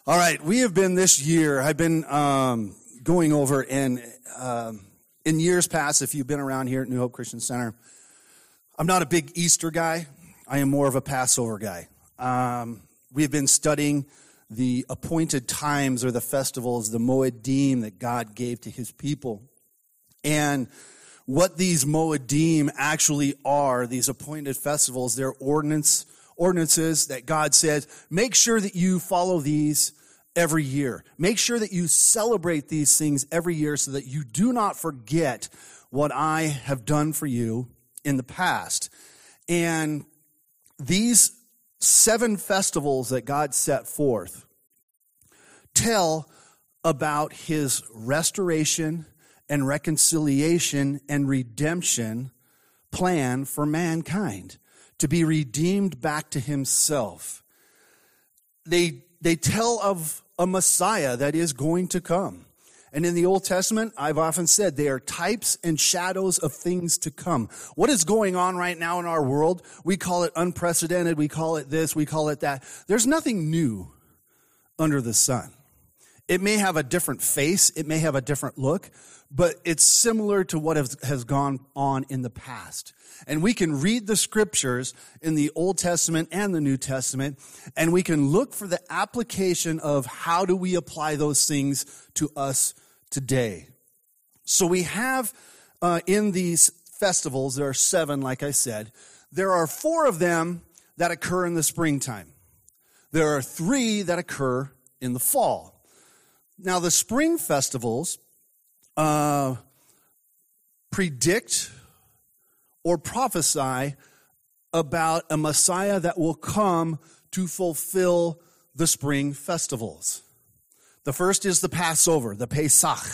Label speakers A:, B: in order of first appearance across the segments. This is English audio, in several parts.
A: All right, we have been this year, I've been going over, and in years past, if you've been around here at New Hope Christian Center, I'm not a big Easter guy. I am more of a Passover guy. We have been studying the appointed times or the festivals, the Moedim that God gave to his people. And what these Moedim actually are, these appointed festivals, they're ordinances that God says, make sure that you follow these every year. Make sure that you celebrate these things every year so that you do not forget what I have done for you in the past. And these 7 festivals that God set forth tell about his restoration and reconciliation and redemption plan for mankind, to be redeemed back to himself. They tell of a Messiah that is going to come. And in the Old Testament, I've often said they are types and shadows of things to come. What is going on right now in our world? We call it unprecedented. We call it this. We call it that. There's nothing new under the sun. It may have a different face. It may have a different look, but it's similar to what has gone on in the past. And we can read the scriptures in the Old Testament and the New Testament, and we can look for the application of how do we apply those things to us today. So we have in these festivals, there are 7, like I said. There are 4 of them that occur in the springtime. There are 3 that occur in the fall. Now, the spring festivals predict or prophesy about a Messiah that will come to fulfill the spring festivals. The first is the Passover, the Pesach.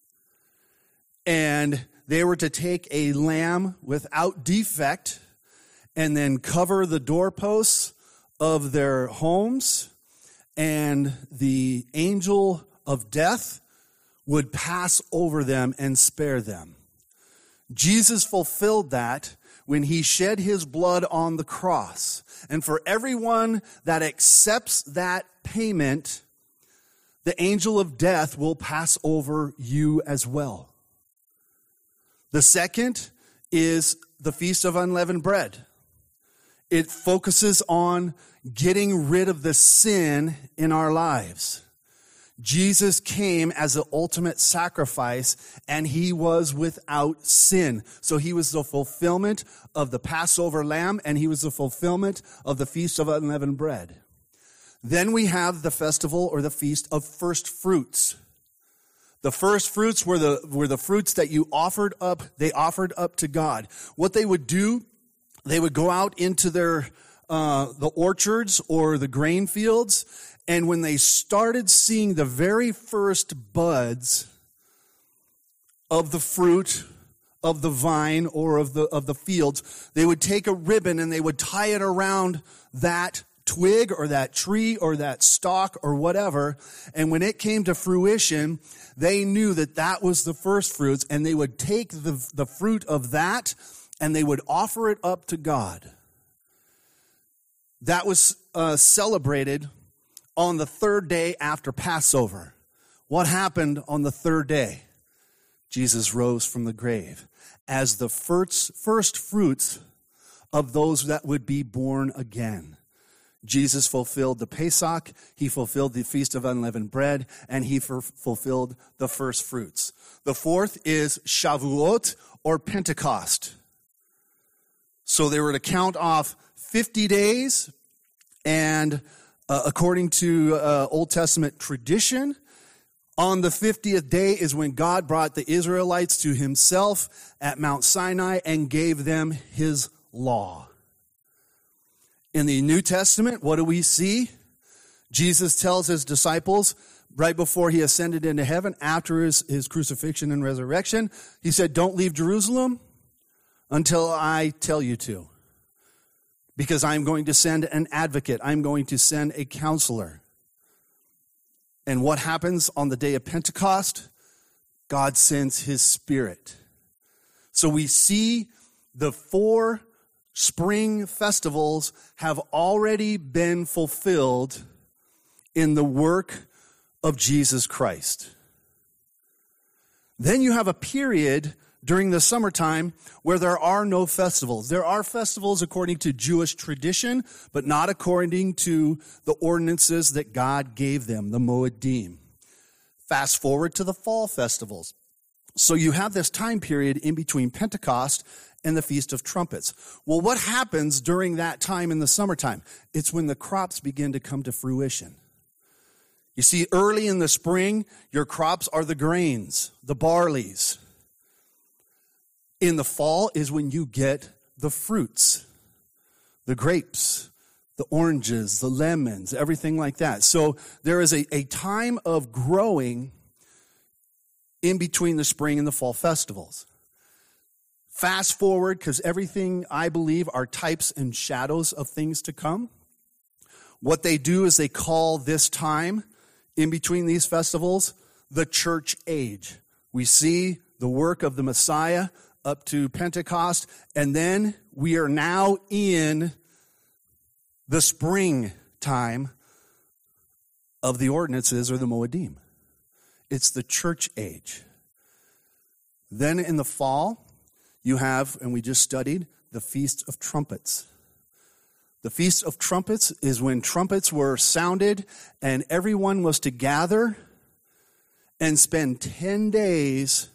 A: And they were to take a lamb without defect and then cover the doorposts of their homes, and the angel of death would pass over them and spare them. Jesus fulfilled that when he shed his blood on the cross. And for everyone that accepts that payment, the angel of death will pass over you as well. The second is the Feast of Unleavened Bread. It focuses on getting rid of the sin in our lives. Jesus came as the ultimate sacrifice, and he was without sin. So he was the fulfillment of the Passover lamb, and he was the fulfillment of the Feast of Unleavened Bread. Then we have the festival or the Feast of First Fruits. The first fruits were the fruits that you offered up. They offered up to God. What they would do, they would go out into their the orchards or the grain fields. And when they started seeing the very first buds of the fruit of the vine or of the fields, they would take a ribbon and they would tie it around that twig or that tree or that stalk or whatever. And when it came to fruition, they knew that that was the first fruits, and they would take the fruit of that and they would offer it up to God. That was celebrated on the 3rd day after Passover. What happened on the 3rd day? Jesus rose from the grave as the first fruits of those that would be born again. Jesus fulfilled the Pesach, he fulfilled the Feast of Unleavened Bread, and he fulfilled the first fruits. The 4th is Shavuot or Pentecost. So they were to count off 50 days, and according to Old Testament tradition, on the 50th day is when God brought the Israelites to himself at Mount Sinai and gave them his law. In the New Testament, what do we see? Jesus tells his disciples right before he ascended into heaven, after his crucifixion and resurrection, he said, don't leave Jerusalem until I tell you to. Because I'm going to send an advocate. I'm going to send a counselor. And what happens on the day of Pentecost? God sends his Spirit. So we see the 4 spring festivals have already been fulfilled in the work of Jesus Christ. Then you have a period during the summertime where there are no festivals. There are festivals according to Jewish tradition, but not according to the ordinances that God gave them, the Moedim. Fast forward to the fall festivals. So you have this time period in between Pentecost and the Feast of Trumpets. Well, what happens during that time in the summertime? It's when the crops begin to come to fruition. You see, early in the spring, your crops are the grains, the barleys. In the fall is when you get the fruits, the grapes, the oranges, the lemons, everything like that. So there is a time of growing in between the spring and the fall festivals. Fast forward, because everything, I believe, are types and shadows of things to come. What they do is they call this time in between these festivals the church age. We see the work of the Messiah up to Pentecost, and then we are now in the spring time of the ordinances or the Moedim. It's the church age. Then in the fall, you have, and we just studied, the Feast of Trumpets. The Feast of Trumpets is when trumpets were sounded and everyone was to gather and spend 10 days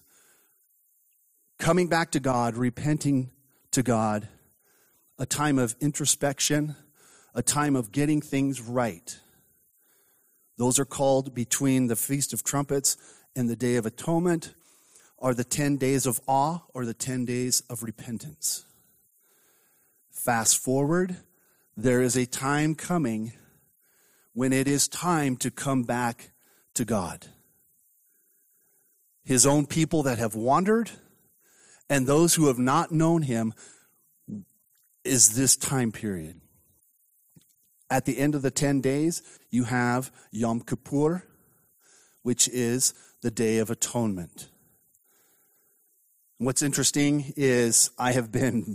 A: coming back to God, repenting to God, a time of introspection, a time of getting things right. Those are called, between the Feast of Trumpets and the Day of Atonement, are the 10 days of awe or the 10 days of repentance. Fast forward, there is a time coming when it is time to come back to God. His own people that have wandered and those who have not known him is this time period. At the end of the 10 days, you have Yom Kippur, which is the Day of Atonement. What's interesting is I have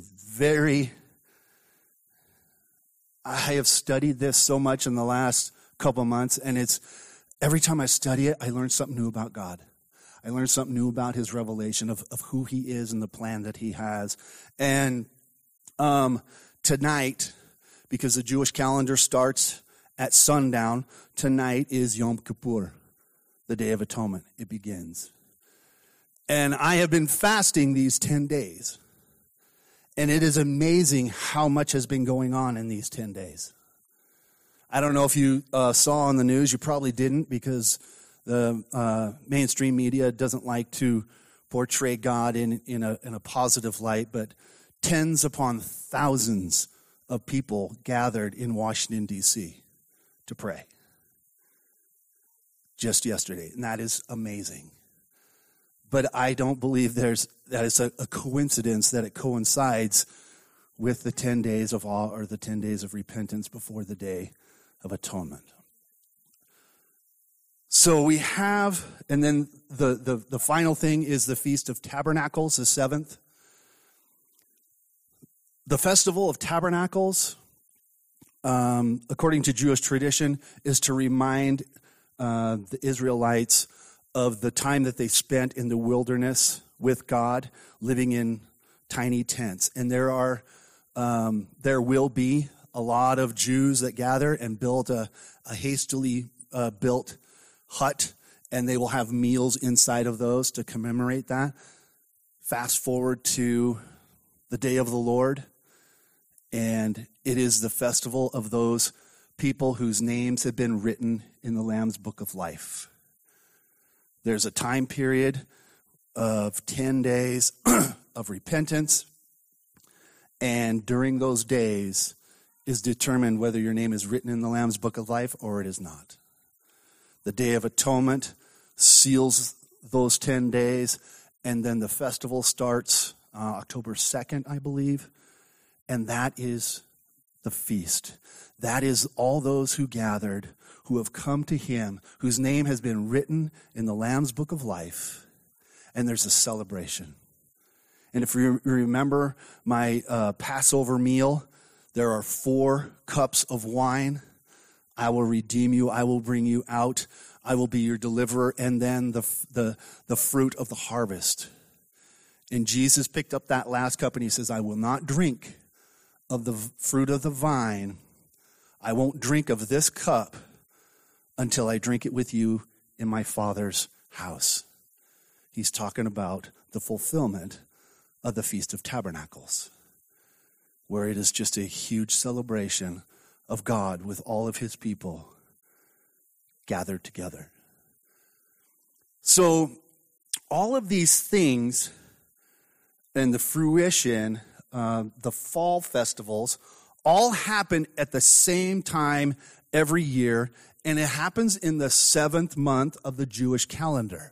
A: studied this so much in the last couple months, and it's every time I study it, I learn something new about God. I learn something new about his revelation of who he is and the plan that he has. And tonight, because the Jewish calendar starts at sundown, tonight is Yom Kippur, the Day of Atonement. It begins. And I have been fasting these 10 days. And it is amazing how much has been going on in these 10 days. I don't know if you saw on the news. You probably didn't, because the mainstream media doesn't like to portray God in a positive light. But tens upon thousands of people gathered in Washington, D.C. to pray just yesterday. And that is amazing. But I don't believe that is a coincidence that it coincides with the 10 days of awe or the 10 days of repentance before the Day of Atonement. So we have, and then the final thing is the Feast of Tabernacles, the 7th. The Festival of Tabernacles, according to Jewish tradition, is to remind the Israelites of the time that they spent in the wilderness with God, living in tiny tents. And there will be a lot of Jews that gather and build a hastily built hut, and they will have meals inside of those to commemorate that. Fast forward to the day of the Lord, and it is the festival of those people whose names have been written in the Lamb's Book of Life. There's a time period of 10 days of repentance, and during those days is determined whether your name is written in the Lamb's Book of Life or it is not. The Day of Atonement seals those 10 days, and then the festival starts October 2nd, I believe, and that is the feast. That is all those who gathered, who have come to him, whose name has been written in the Lamb's Book of Life, and there's a celebration. And if you remember my Passover meal, there are 4 cups of wine. I will redeem you. I will bring you out. I will be your deliverer. And then the fruit of the harvest. And Jesus picked up that last cup and he says, I will not drink of the fruit of the vine. I won't drink of this cup until I drink it with you in my Father's house. He's talking about the fulfillment of the Feast of Tabernacles, where it is just a huge celebration of God with all of his people gathered together. So all of these things and the fruition, the fall festivals, all happen at the same time every year, and it happens in the 7th month of the Jewish calendar.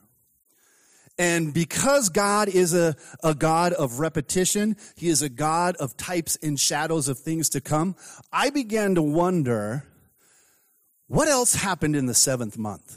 A: And because God is a God of repetition, he is a God of types and shadows of things to come, I began to wonder, what else happened in the 7th month?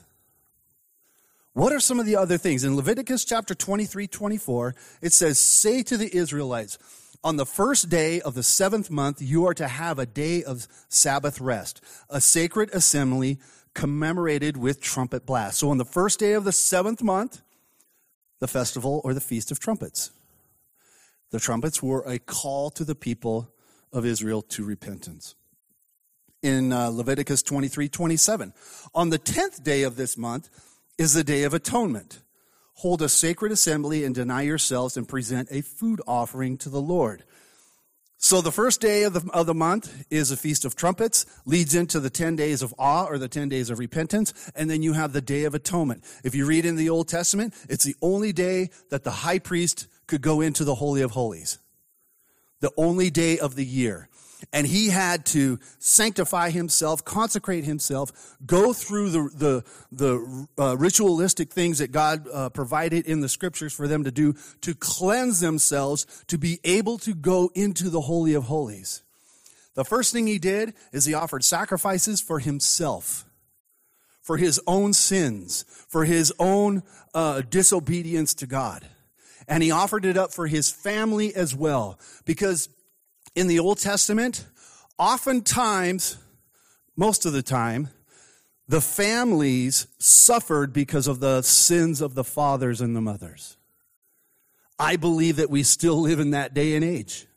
A: What are some of the other things? In Leviticus chapter 23-24, it says, say to the Israelites, on the first day of the 7th month, you are to have a day of Sabbath rest, a sacred assembly commemorated with trumpet blast. So on the first day of the 7th month, the festival or the Feast of Trumpets. The trumpets were a call to the people of Israel to repentance. In Leviticus 23-27, on the 10th day of this month is the Day of Atonement. Hold a sacred assembly and deny yourselves and present a food offering to the Lord. So the first day of the month is a Feast of Trumpets, leads into the 10 days of awe or the 10 days of repentance, and then you have the Day of Atonement. If you read in the Old Testament, it's the only day that the high priest could go into the Holy of Holies. The only day of the year. And he had to sanctify himself, consecrate himself, go through the ritualistic things that God provided in the scriptures for them to do to cleanse themselves, to be able to go into the Holy of Holies. The first thing he did is he offered sacrifices for himself, for his own sins, for his own disobedience to God. And he offered it up for his family as well, because in the Old Testament, oftentimes, most of the time, the families suffered because of the sins of the fathers and the mothers. I believe that we still live in that day and age.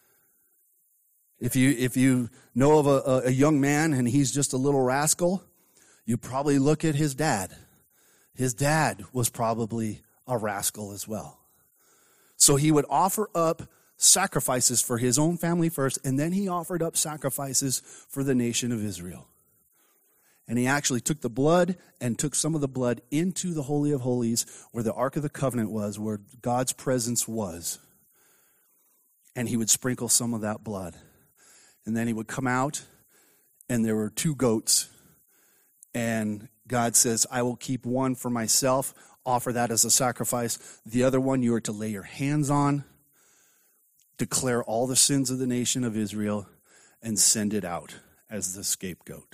A: If you know of a young man and he's just a little rascal, you probably look at his dad. His dad was probably a rascal as well. So he would offer up sacrifices for his own family first, and then he offered up sacrifices for the nation of Israel. And he actually took the blood and took some of the blood into the Holy of Holies where the Ark of the Covenant was, where God's presence was. And he would sprinkle some of that blood. And then he would come out, and there were 2 goats. And God says, I will keep one for myself, offer that as a sacrifice. The other one you are to lay your hands on, declare all the sins of the nation of Israel, and send it out as the scapegoat.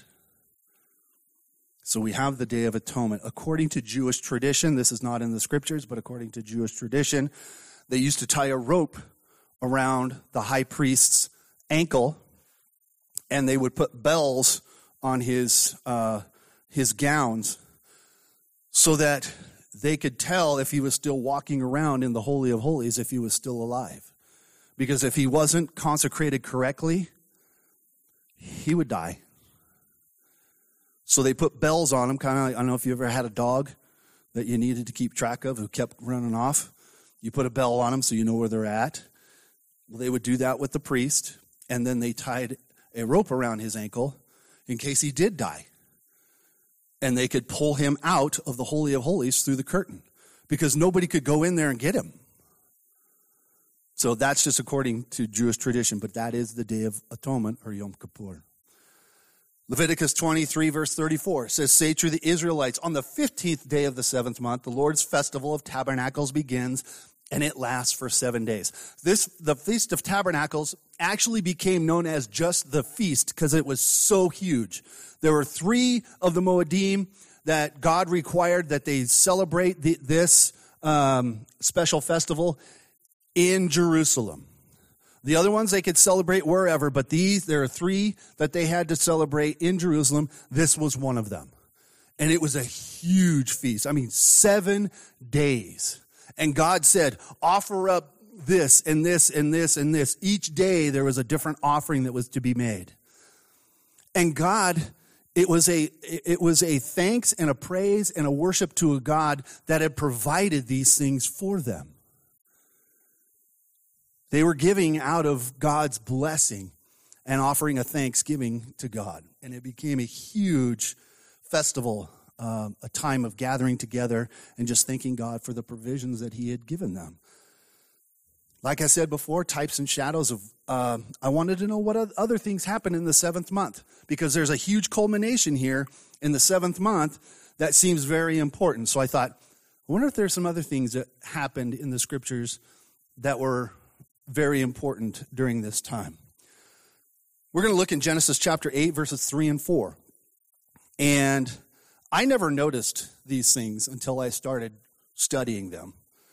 A: So we have the Day of Atonement. According to Jewish tradition, this is not in the scriptures, but according to Jewish tradition, they used to tie a rope around the high priest's ankle, and they would put bells on his gowns so that they could tell if he was still walking around in the Holy of Holies, if he was still alive. Because if he wasn't consecrated correctly, he would die. So they put bells on him, kind of like, I don't know if you ever had a dog that you needed to keep track of who kept running off. You put a bell on them so you know where they're at. Well, they would do that with the priest, and then they tied a rope around his ankle in case he did die. And they could pull him out of the Holy of Holies through the curtain because nobody could go in there and get him. So that's just according to Jewish tradition, but that is the Day of Atonement, or Yom Kippur. Leviticus 23, verse 34 says, say to the Israelites, on the 15th day of the 7th month, the Lord's festival of tabernacles begins, and it lasts for 7 days. The Feast of Tabernacles actually became known as just the feast because it was so huge. There were 3 of the Moedim that God required that they celebrate this special festival in Jerusalem. The other ones they could celebrate wherever, but there are 3 that they had to celebrate in Jerusalem. This was one of them. And it was a huge feast. 7 days. And God said, offer up this and this and this and this. Each day there was a different offering that was to be made. And God, it was a thanks and a praise and a worship to a God that had provided these things for them. They were giving out of God's blessing and offering a thanksgiving to God. And it became a huge festival, a time of gathering together and just thanking God for the provisions that he had given them. Like I said before, types and shadows of, I wanted to know what other things happened in the 7th month, because there's a huge culmination here in the 7th month that seems very important. So I thought, I wonder if there's some other things that happened in the scriptures that were very important during this time. We're going to look in Genesis chapter 8, verses 3 and 4. And I never noticed these things until I started studying them.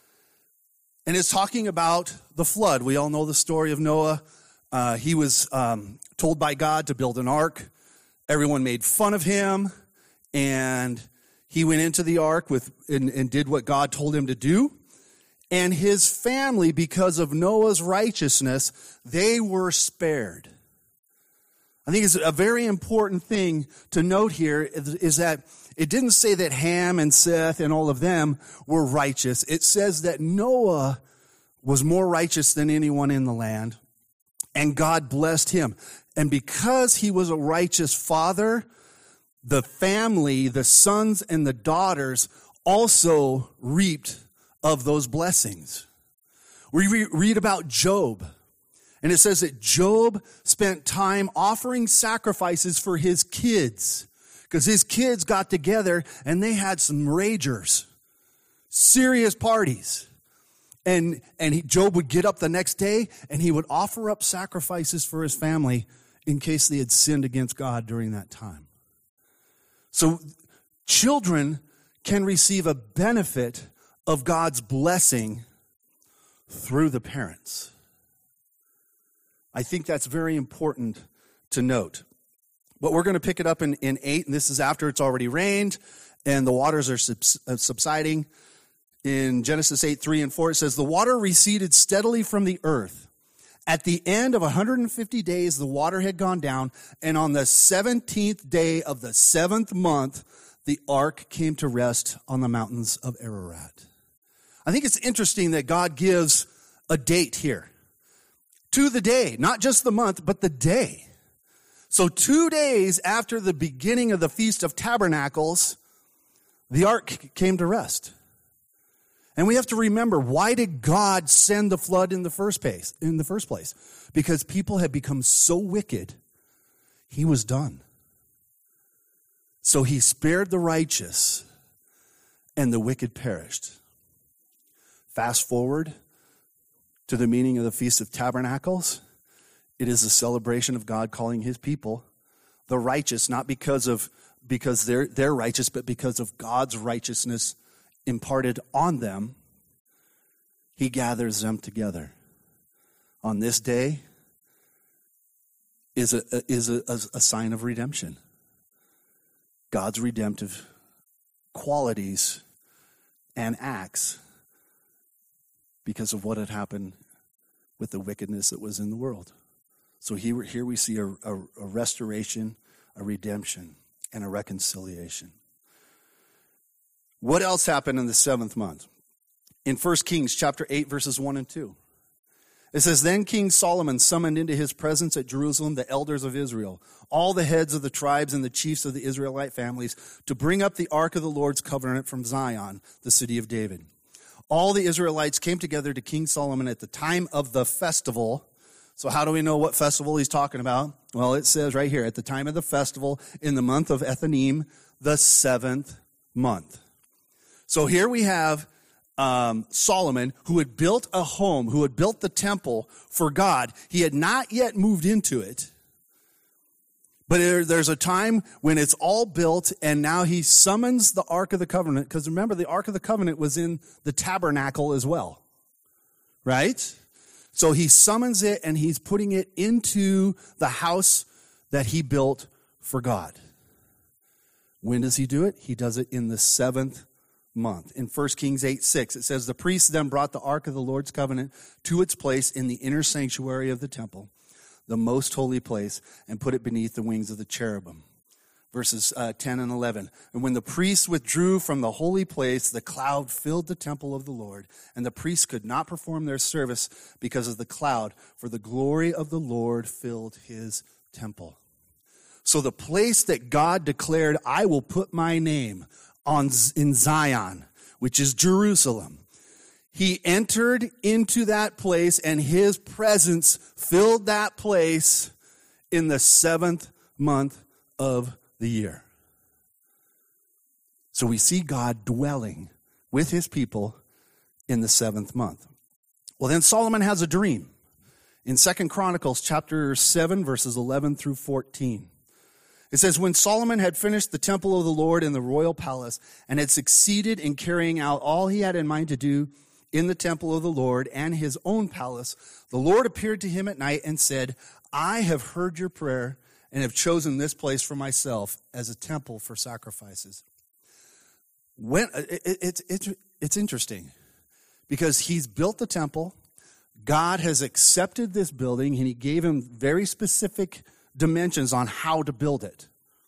A: And it's talking about the flood. We all know the story of Noah. He was told by God to build an ark. Everyone made fun of him. And he went into the ark and did what God told him to do. And his family, because of Noah's righteousness, they were spared. I think it's a very important thing to note here is that it didn't say that Ham and Seth and all of them were righteous. It says that Noah was more righteous than anyone in the land, and God blessed him. And because he was a righteous father, the family, the sons and the daughters also reaped of those blessings. We read about Job, and it says that Job spent time offering sacrifices for his kids, because his kids got together and they had some ragers, serious parties. And Job would get up the next day and he would offer up sacrifices for his family in case they had sinned against God during that time. So children can receive a benefit of God's blessing through the parents. I think that's very important to note. But we're going to pick it up in 8, and this is after it's already rained and the waters are subsiding. In Genesis 8, 3 and 4, it says, the water receded steadily from the earth. At the end of 150 days, the water had gone down, and on the 17th day of the 7th month, the ark came to rest on the mountains of Ararat. I think it's interesting that God gives a date here. To the day, not just the month, but the day. So 2 days after the beginning of the Feast of Tabernacles, the ark came to rest. And we have to remember, why did God send the flood in the first place? Because people had become so wicked, he was done. So he spared the righteous, and the wicked perished. Fast forward to the meaning of the Feast of Tabernacles. It is a celebration of God calling his people the righteous, not because they're righteous, but because of God's righteousness imparted on them. He gathers them together. On this day is a sign of redemption. God's redemptive qualities and acts because of what had happened with the wickedness that was in the world. So here we see a restoration, a redemption, and a reconciliation. What else happened in the 7th month? In 1 Kings chapter 8, verses 1 and 2. It says, then King Solomon summoned into his presence at Jerusalem the elders of Israel, all the heads of the tribes and the chiefs of the Israelite families, to bring up the ark of the Lord's covenant from Zion, the city of David. All the Israelites came together to King Solomon at the time of the festival. So how do we know what festival he's talking about? Well, it says right here, at the time of the festival in the month of Ethanim, the 7th month. So here we have Solomon, who had built a home, who had built the temple for God. He had not yet moved into it. But there's a time when it's all built, and now he summons the Ark of the Covenant. Because remember, the Ark of the Covenant was in the tabernacle as well. Right? So he summons it and he's putting it into the house that he built for God. When does he do it? He does it in the 7th month. In 1 Kings 8:6, it says, the priests then brought the ark of the Lord's covenant to its place in the inner sanctuary of the temple, the most holy place, and put it beneath the wings of the cherubim. Verses 10 and 11. And when the priests withdrew from the holy place, the cloud filled the temple of the Lord, and the priests could not perform their service because of the cloud, for the glory of the Lord filled his temple. So the place that God declared, I will put my name in Zion, which is Jerusalem. He entered into that place, and his presence filled that place in the 7th month of the year. So we see God dwelling with his people in the 7th month. Well, then Solomon has a dream in 2 Chronicles chapter 7, verses 11 through 14. It says, when Solomon had finished the temple of the Lord in the royal palace and had succeeded in carrying out all he had in mind to do in the temple of the Lord and his own palace, the Lord appeared to him at night and said, I have heard your prayer and have chosen this place for myself as a temple for sacrifices. It's interesting because he's built the temple. God has accepted this building, and he gave him very specific dimensions on how to build it.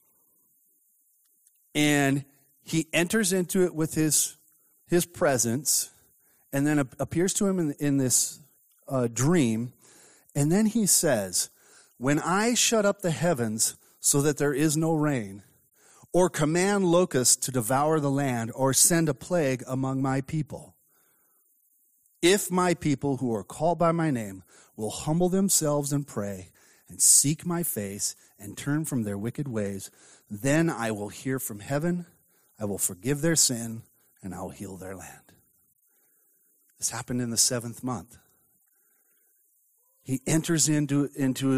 A: And he enters into it with his presence, and then appears to him in this dream. And then he says, when I shut up the heavens so that there is no rain, or command locusts to devour the land, or send a plague among my people, if my people who are called by my name will humble themselves and pray and seek my face and turn from their wicked ways, then I will hear from heaven, I will forgive their sin, and I will heal their land. This happened in the 7th month. He enters into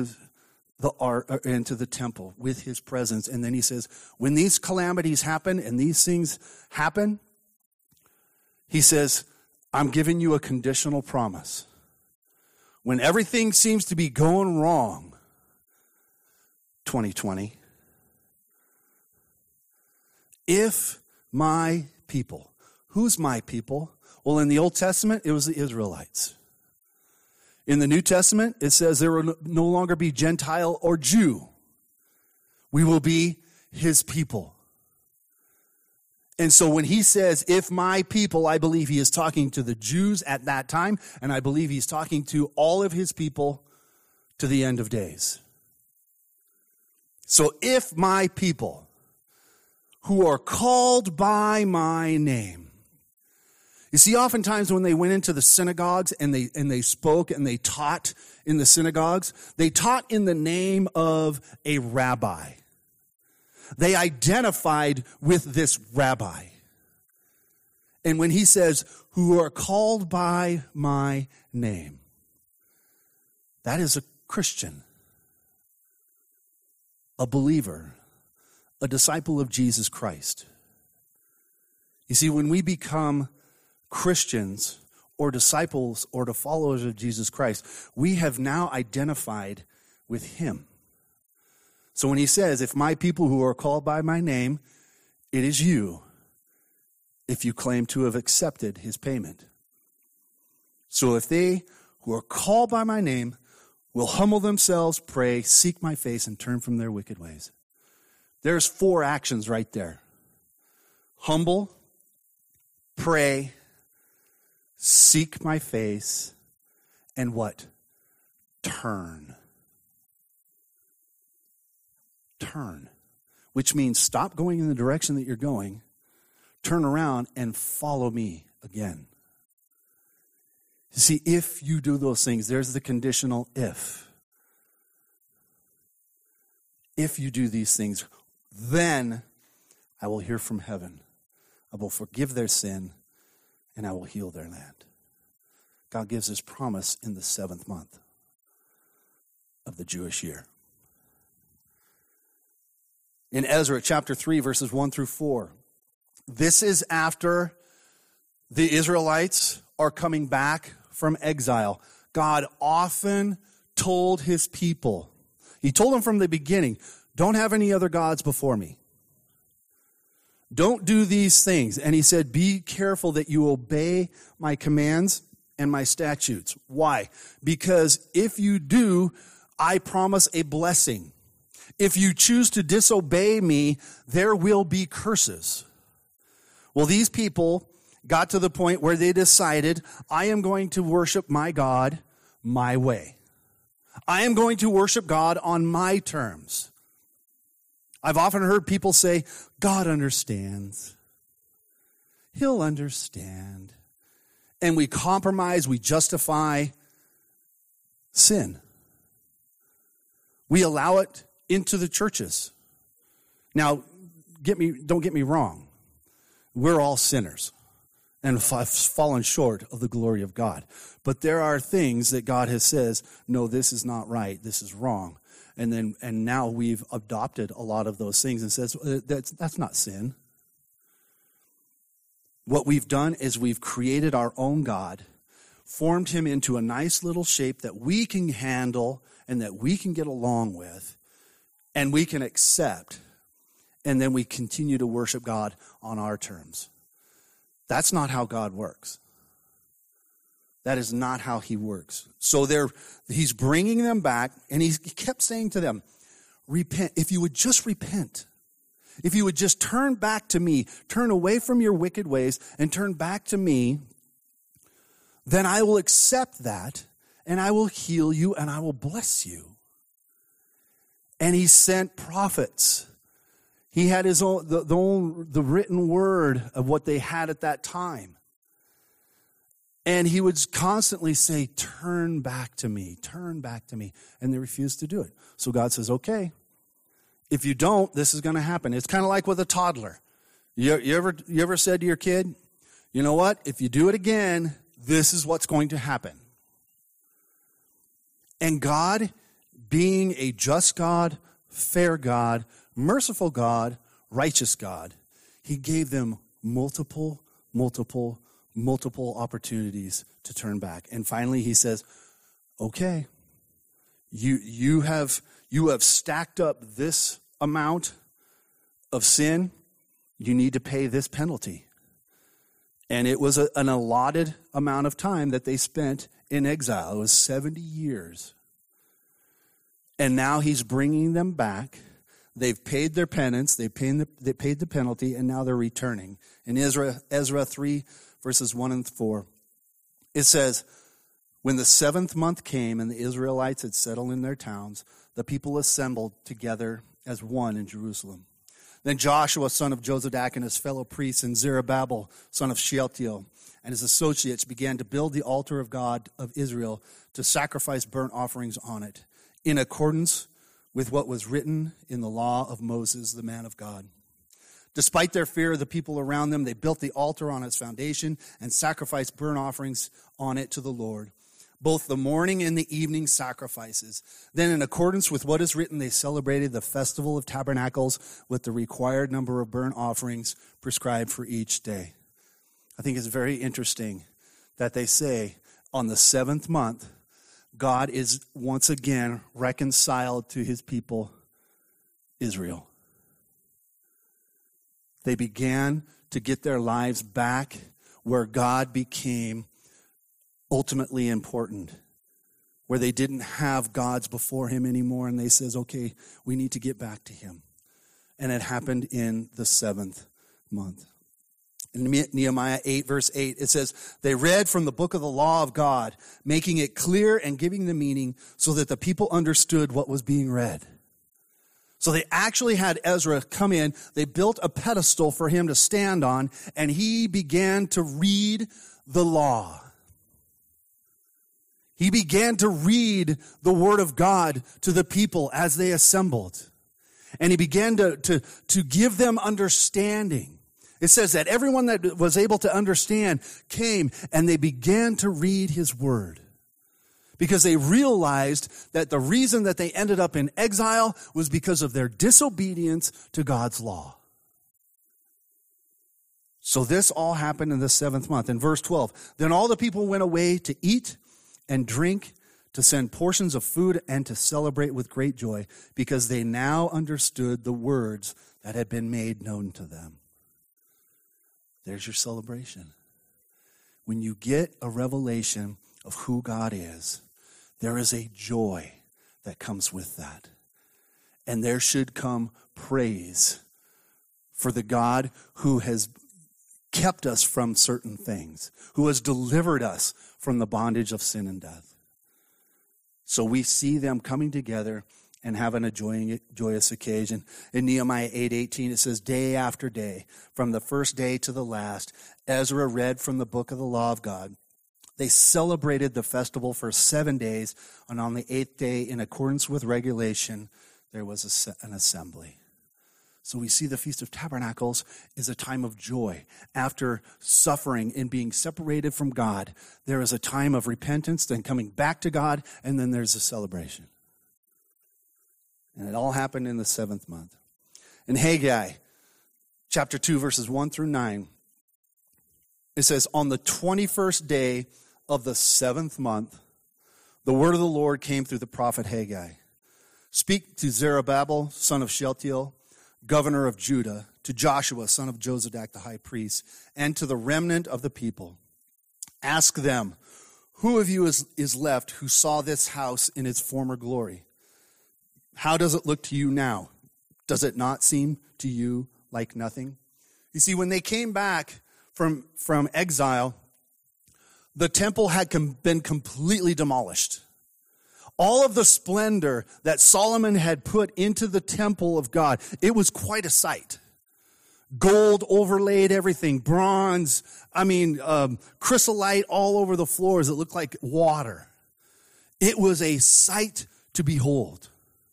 A: the temple with his presence, and then he says, when these calamities happen and these things happen, he says, I'm giving you a conditional promise. When everything seems to be going wrong, 2020, if my people, who's my people? Well, in the Old Testament, it was the Israelites. In the New Testament, it says there will no longer be Gentile or Jew. We will be his people. And so when he says, if my people, I believe he is talking to the Jews at that time, and I believe he's talking to all of his people to the end of days. So if my people who are called by my name. You see, oftentimes when they went into the synagogues and they spoke and they taught in the synagogues, they taught in the name of a rabbi. They identified with this rabbi. And when he says, who are called by my name, that is a Christian, a believer, a disciple of Jesus Christ. You see, when we become Christians or disciples or the followers of Jesus Christ, we have now identified with him. So when he says, if my people who are called by my name, it is you, if you claim to have accepted his payment. So if they who are called by my name will humble themselves, pray, seek my face, and turn from their wicked ways. There's 4 actions right there. Humble, pray, seek my face, and what? Turn. Turn, which means stop going in the direction that you're going, turn around and follow me again. You see, if you do those things, there's the conditional if. If you do these things, then I will hear from heaven. I will forgive their sin, and I will heal their land. God gives his promise in the 7th month of the Jewish year. In Ezra chapter 3, verses 1 through 4, this is after the Israelites are coming back from exile. God often told his people, he told them from the beginning, don't have any other gods before me. Don't do these things. And he said, be careful that you obey my commands and my statutes. Why? Because if you do, I promise a blessing. If you choose to disobey me, there will be curses. Well, these people got to the point where they decided, I am going to worship my God my way. I am going to worship God on my terms. I've often heard people say, God understands. He'll understand. And we compromise, we justify sin. We allow it into the churches. Now, don't get me wrong. We're all sinners and have fallen short of the glory of God. But there are things that God has says, no, this is not right, this is wrong. And now we've adopted a lot of those things and says, that's not sin. What we've done is we've created our own God, formed him into a nice little shape that we can handle and that we can get along with, and we can accept, and then we continue to worship God on our terms. That's not how God works. That is not how he works. So he's bringing them back, and he kept saying to them, repent. If you would just repent, if you would just turn back to me, turn away from your wicked ways and turn back to me, then I will accept that, and I will heal you, and I will bless you. And he sent prophets. He had his own, the written word of what they had at that time. And he would constantly say, turn back to me, turn back to me. And they refused to do it. So God says, okay, if you don't, this is going to happen. It's kind of like with a toddler. You ever said to your kid, you know what, if you do it again, this is what's going to happen. And God, being a just God, fair God, merciful God, righteous God, he gave them multiple opportunities to turn back. And finally he says, okay, you have stacked up this amount of sin, you need to pay this penalty. And it was an allotted amount of time that they spent in exile. It was 70 years. And now he's bringing them back. They've paid their penance. They paid the penalty, and now they're returning. In Ezra 3, verses 1 and 4, it says, when the 7th month came and the Israelites had settled in their towns, the people assembled together as one in Jerusalem. Then Joshua, son of Jozadak, and his fellow priests, and Zerubbabel, son of Shealtiel, and his associates began to build the altar of God of Israel to sacrifice burnt offerings on it, in accordance with what was written in the law of Moses, the man of God. Despite their fear of the people around them, they built the altar on its foundation and sacrificed burnt offerings on it to the Lord, both the morning and the evening sacrifices. Then, in accordance with what is written, they celebrated the festival of tabernacles with the required number of burnt offerings prescribed for each day. I think it's very interesting that they say on the 7th month, God is once again reconciled to his people, Israel. They began to get their lives back where God became ultimately important, where they didn't have gods before him anymore, and they says, okay, we need to get back to him. And it happened in the 7th month. In Nehemiah 8, verse 8, it says, they read from the book of the law of God, making it clear and giving the meaning so that the people understood what was being read. So they actually had Ezra come in, they built a pedestal for him to stand on, and he began to read the law. He began to read the word of God to the people as they assembled. And he began to give them understanding. It says that everyone that was able to understand came and they began to read his word. Because they realized that the reason that they ended up in exile was because of their disobedience to God's law. So this all happened in the 7th month. In verse 12, then all the people went away to eat and drink, to send portions of food, and to celebrate with great joy, because they now understood the words that had been made known to them. There's your celebration. When you get a revelation of who God is, there is a joy that comes with that. And there should come praise for the God who has kept us from certain things, who has delivered us from the bondage of sin and death. So we see them coming together and having a joyous occasion. In Nehemiah 8:18, it says, day after day, from the first day to the last, Ezra read from the book of the law of God. They celebrated the festival for 7 days, and on the 8th day, in accordance with regulation, there was an assembly. So we see the Feast of Tabernacles is a time of joy. After suffering and being separated from God, there is a time of repentance, then coming back to God, and then there's a celebration. And it all happened in the 7th month. In Haggai, chapter 2, verses 1 through 9, it says, on the 21st day of the 7th month, the word of the Lord came through the prophet Haggai. Speak to Zerubbabel, son of Shealtiel, governor of Judah, to Joshua, son of Jozadak, the high priest, and to the remnant of the people. Ask them, who of you is left who saw this house in its former glory? How does it look to you now? Does it not seem to you like nothing? You see, when they came back from exile, the temple had been completely demolished. All of the splendor that Solomon had put into the temple of God, it was quite a sight. Gold overlaid everything, bronze, chrysolite all over the floors. It looked like water. It was a sight to behold.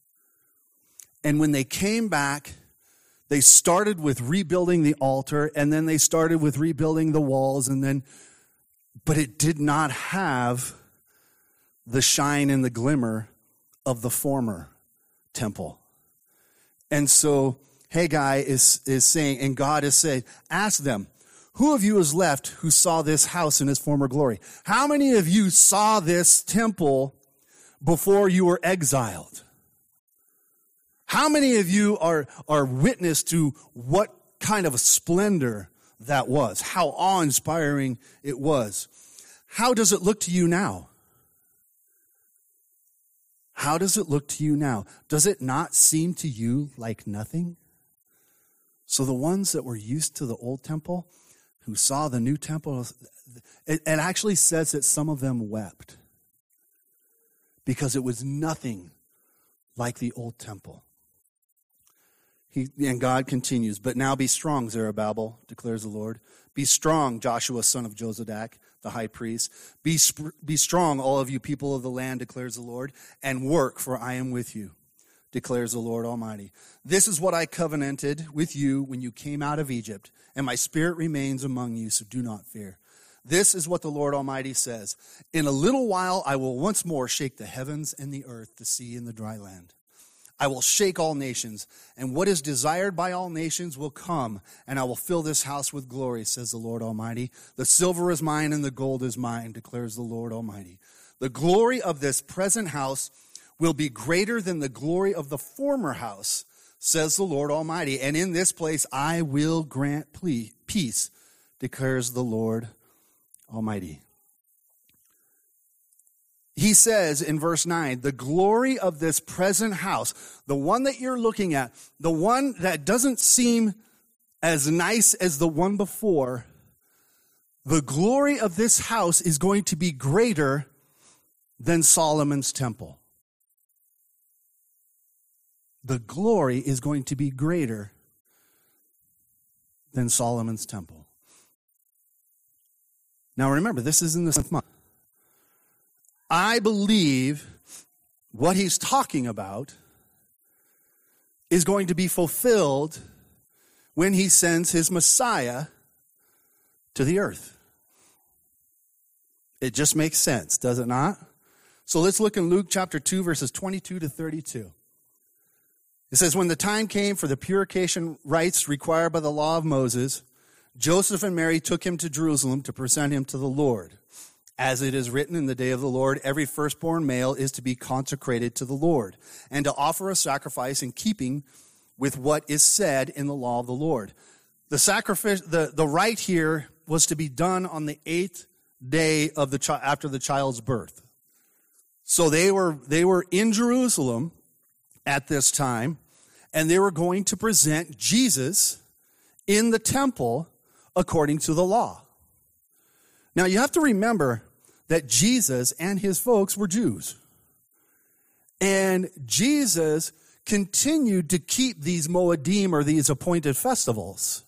A: And when they came back, they started with rebuilding the altar, and then they started with rebuilding the walls, but it did not have the shine and the glimmer of the former temple. And so Haggai is saying, and God is saying, ask them, who of you is left who saw this house in its former glory? How many of you saw this temple before you were exiled? How many of you are witness to what kind of a splendor that was? How awe-inspiring it was? How does it look to you now? How does it look to you now? Does it not seem to you like nothing? So the ones that were used to the old temple, who saw the new temple, it actually says that some of them wept because it was nothing like the old temple. And God continues, but now be strong, Zerubbabel, declares the Lord. Be strong, Joshua, son of Jozadak, the high priest. Be strong, all of you people of the land, declares the Lord, and work, for I am with you, declares the Lord Almighty. This is what I covenanted with you when you came out of Egypt, and my spirit remains among you, so do not fear. This is what the Lord Almighty says. In a little while I will once more shake the heavens and the earth, the sea and the dry land. I will shake all nations, and what is desired by all nations will come, and I will fill this house with glory, says the Lord Almighty. The silver is mine and the gold is mine, declares the Lord Almighty. The glory of this present house will be greater than the glory of the former house, says the Lord Almighty. And in this place I will grant peace, declares the Lord Almighty. He says in verse 9, the glory of this present house, the one that you're looking at, the one that doesn't seem as nice as the one before, the glory of this house is going to be greater than Solomon's temple. The glory is going to be greater than Solomon's temple. Now remember, this is in the 7th month. I believe what he's talking about is going to be fulfilled when he sends his Messiah to the earth. It just makes sense, does it not? So let's look in Luke chapter 2, verses 22 to 32. It says, when the time came for the purification rites required by the law of Moses, Joseph and Mary took him to Jerusalem to present him to the Lord. As it is written in the day of the Lord, every firstborn male is to be consecrated to the Lord, and to offer a sacrifice in keeping with what is said in the law of the Lord. The sacrifice, the rite here was to be done on the 8th day of after the child's birth. So they were in Jerusalem at this time, and they were going to present Jesus in the temple according to the law. Now, you have to remember that Jesus and his folks were Jews. And Jesus continued to keep these Moedim, or these appointed festivals.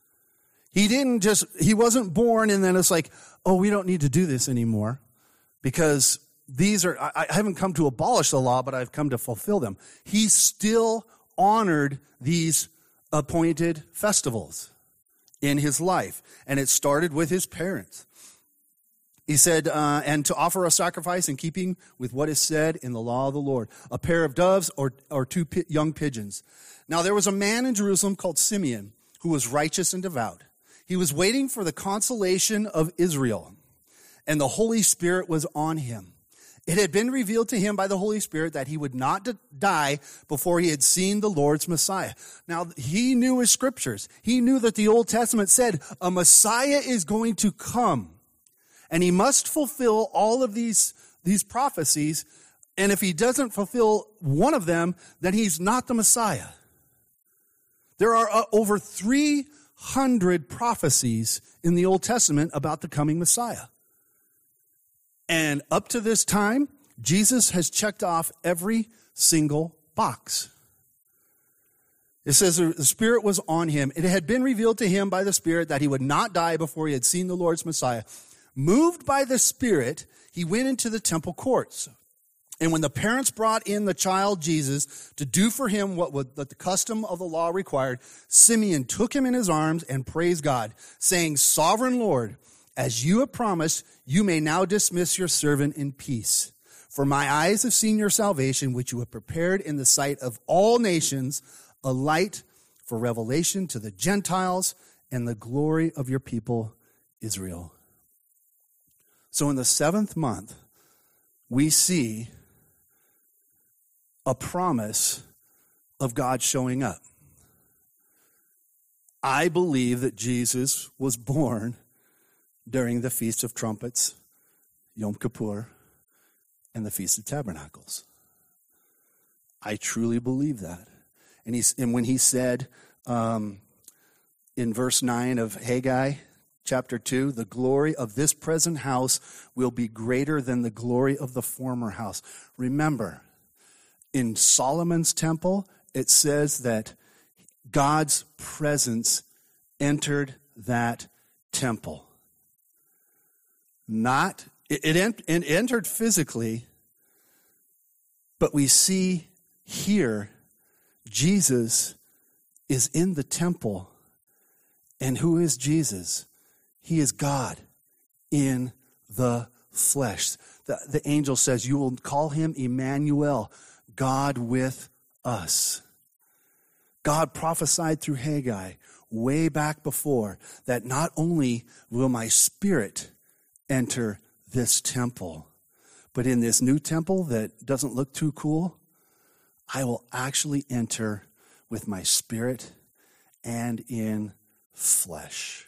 A: He wasn't born and then it's like, oh, we don't need to do this anymore because I haven't come to abolish the law, but I've come to fulfill them. He still honored these appointed festivals in his life. And it started with his parents. He said, and to offer a sacrifice in keeping with what is said in the law of the Lord, a pair of doves or two young pigeons. Now there was a man in Jerusalem called Simeon who was righteous and devout. He was waiting for the consolation of Israel, and the Holy Spirit was on him. It had been revealed to him by the Holy Spirit that he would not die before he had seen the Lord's Messiah. Now, he knew his scriptures. He knew that the Old Testament said a Messiah is going to come. And he must fulfill all of these prophecies. And if he doesn't fulfill one of them, then he's not the Messiah. There are over 300 prophecies in the Old Testament about the coming Messiah. And up to this time, Jesus has checked off every single box. It says the Spirit was on him. It had been revealed to him by the Spirit that he would not die before he had seen the Lord's Messiah. Moved by the Spirit, he went into the temple courts. And when the parents brought in the child Jesus to do for him what the custom of the law required, Simeon took him in his arms and praised God, saying, Sovereign Lord, as you have promised, you may now dismiss your servant in peace. For my eyes have seen your salvation, which you have prepared in the sight of all nations, a light for revelation to the Gentiles and the glory of your people, Israel. So in the 7th month, we see a promise of God showing up. I believe that Jesus was born during the Feast of Trumpets, Yom Kippur, and the Feast of Tabernacles. I truly believe that. And when he said in verse 9 of Haggai, Chapter 2, the glory of this present house will be greater than the glory of the former house. Remember, in Solomon's temple, it says that God's presence entered that temple. It entered physically, but we see here Jesus is in the temple. And who is Jesus? He is God in the flesh. The angel says, you will call him Emmanuel, God with us. God prophesied through Haggai way back before that not only will my Spirit enter this temple, but in this new temple that doesn't look too cool, I will actually enter with my Spirit and in flesh.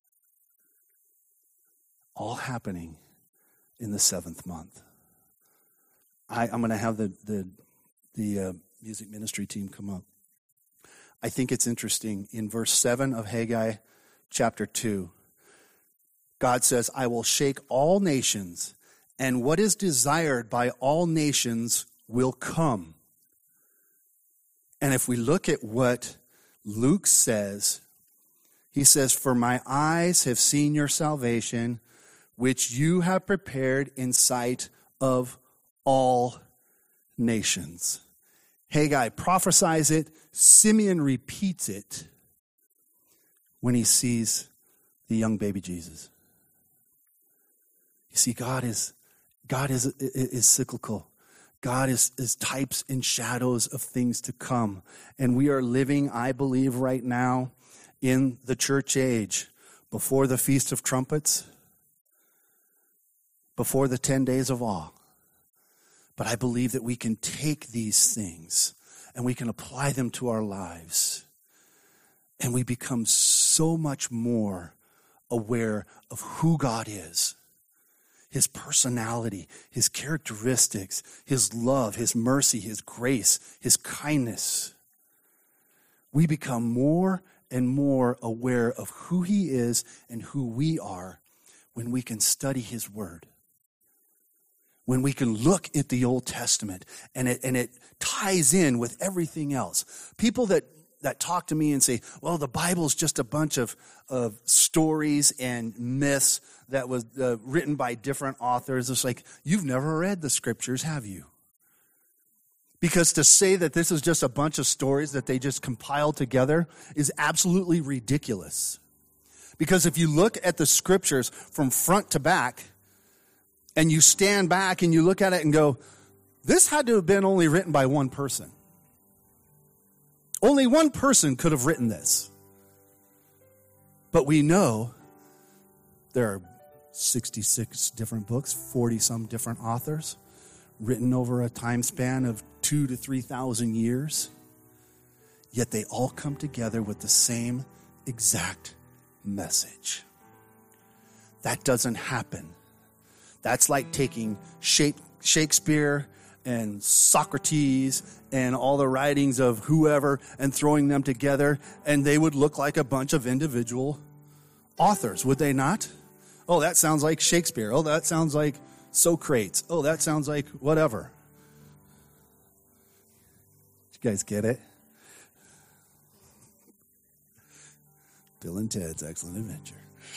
A: All happening in the 7th month. I'm going to have the music ministry team come up. I think it's interesting. In verse 7 of Haggai chapter 2, God says, I will shake all nations, and what is desired by all nations will come. And if we look at what Luke says, he says, for my eyes have seen your salvation, which you have prepared in sight of all nations. Haggai prophesies it. Simeon repeats it when he sees the young baby Jesus. You see, God is cyclical. God is types and shadows of things to come. And we are living, I believe, right now in the church age, before the Feast of Trumpets, before the 10 days of awe. But I believe that we can take these things and we can apply them to our lives. And we become so much more aware of who God is, his personality, his characteristics, his love, his mercy, his grace, his kindness. We become more and more aware of who he is and who we are when we can study his word. When we can look at the Old Testament and it ties in with everything else. People that talk to me and say, well, the Bible's just a bunch of stories and myths that was written by different authors. It's like, you've never read the scriptures, have you? Because to say that this is just a bunch of stories that they just compiled together is absolutely ridiculous. Because if you look at the scriptures from front to back, and you stand back and you look at it and go, this had to have been only written by one person. Only one person could have written this. But we know there are 66 different books, 40-some different authors, written over a time span of 2,000 to 3,000 years. Yet they all come together with the same exact message. That doesn't happen. That's like taking Shakespeare and Socrates and all the writings of whoever and throwing them together, and they would look like a bunch of individual authors, would they not? Oh, that sounds like Shakespeare. Oh, that sounds like Socrates. Oh, that sounds like whatever. You guys get it? Bill and Ted's Excellent Adventure.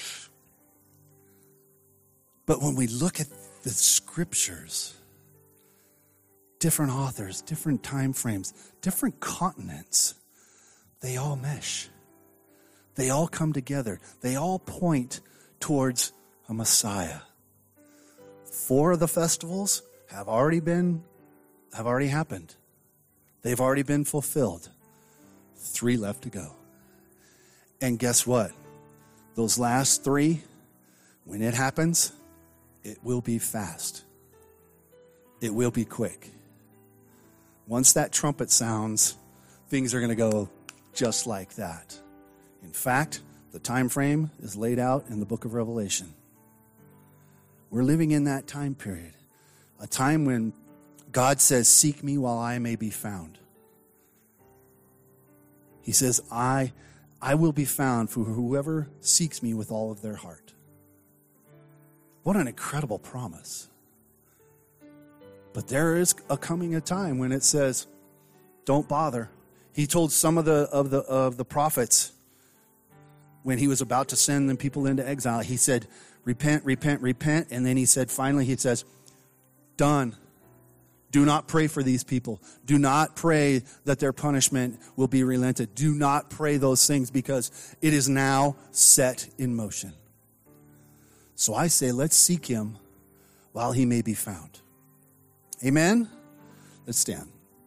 A: But when we look at the scriptures, different authors, different time frames, different continents, they all mesh. They all come together. They all point towards a Messiah. 4 of the festivals have already happened. They've already been fulfilled. 3 left to go. And guess what? Those last 3, when it happens, it will be fast. It will be quick. Once that trumpet sounds, things are going to go just like that. In fact, the time frame is laid out in the book of Revelation. We're living in that time period, a time when God says, seek me while I may be found. He says, I will be found for whoever seeks me with all of their heart. What an incredible promise. But there is a time when it says, don't bother. He told some of the prophets when he was about to send them people into exile, he said, repent, repent, repent. And then he said, finally, he says, done. Do not pray for these people. Do not pray that their punishment will be relented. Do not pray those things because it is now set in motion. So I say, let's seek him while he may be found. Amen? Let's stand.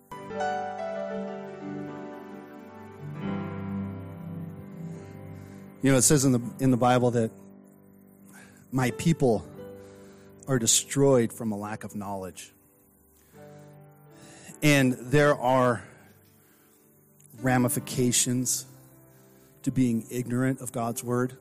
A: You know, it says in the Bible that my people are destroyed from a lack of knowledge. And there are ramifications to being ignorant of God's word.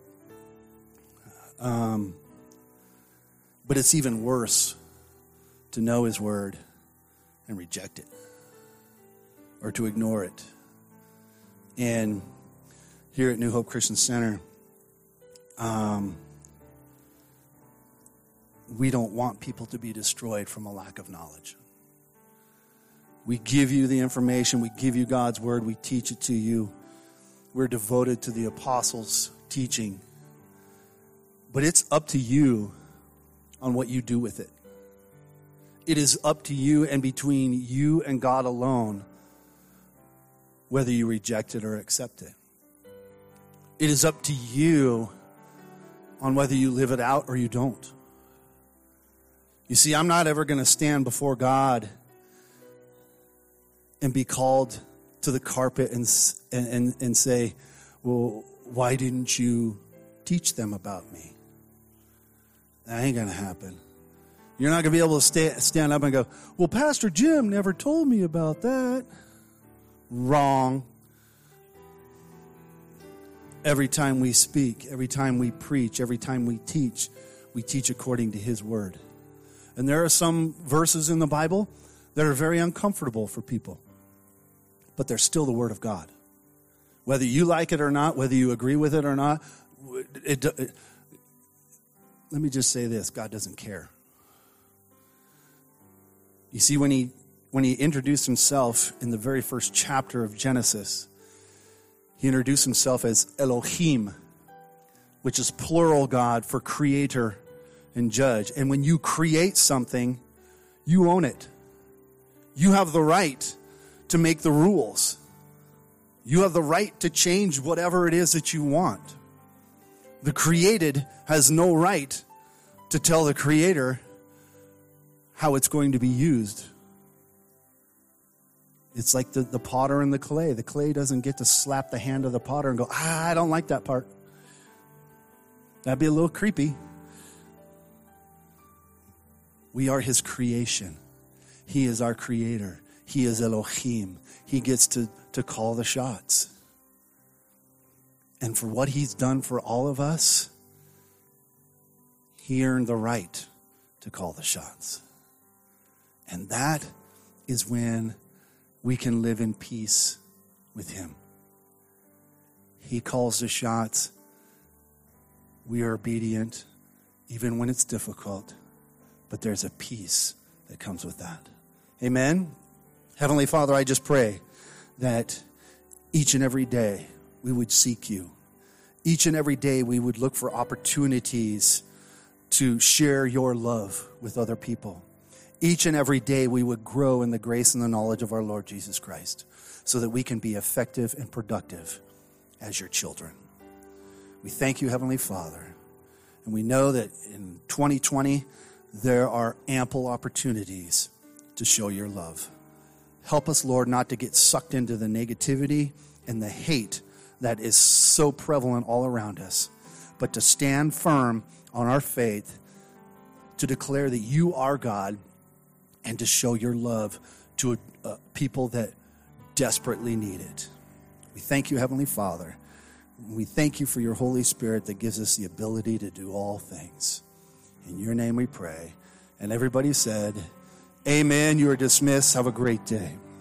A: But it's even worse to know his word and reject it or to ignore it. And here at New Hope Christian Center, we don't want people to be destroyed from a lack of knowledge. We give you the information. We give you God's word. We teach it to you. We're devoted to the apostles' teaching. But it's up to you on what you do with it. It is up to you and between you and God alone whether you reject it or accept it. It is up to you on whether you live it out or you don't. You see, I'm not ever going to stand before God and be called to the carpet and say, well, why didn't you teach them about me? That ain't going to happen. You're not going to be able to stand up and go, well, Pastor Jim never told me about that. Wrong. Every time we speak, every time we preach, every time we teach according to his word. And there are some verses in the Bible that are very uncomfortable for people, but they're still the word of God. Whether you like it or not, whether you agree with it or not, let me just say this, God doesn't care. You see, when he introduced himself in the very first chapter of Genesis, he introduced himself as Elohim, which is plural God for creator and judge. And when you create something, you own it. You have the right to make the rules. You have the right to change whatever it is that you want. The created has no right to tell the creator how it's going to be used. It's like the potter and the clay. The clay doesn't get to slap the hand of the potter and go, I don't like that part. That'd be a little creepy. We are his creation. He is our creator. He is Elohim. He gets to call the shots. And for what he's done for all of us, he earned the right to call the shots. And that is when we can live in peace with him. He calls the shots. We are obedient, even when it's difficult. But there's a peace that comes with that. Amen? Heavenly Father, I just pray that each and every day we would seek you. Each and every day we would look for opportunities to share your love with other people. Each and every day we would grow in the grace and the knowledge of our Lord Jesus Christ so that we can be effective and productive as your children. We thank you, Heavenly Father. And we know that in 2020, there are ample opportunities to show your love. Help us, Lord, not to get sucked into the negativity and the hate that is so prevalent all around us, but to stand firm on our faith, to declare that you are God, and to show your love to people that desperately need it. We thank you, Heavenly Father. We thank you for your Holy Spirit that gives us the ability to do all things. In your name we pray. And everybody said, amen. You are dismissed. Have a great day.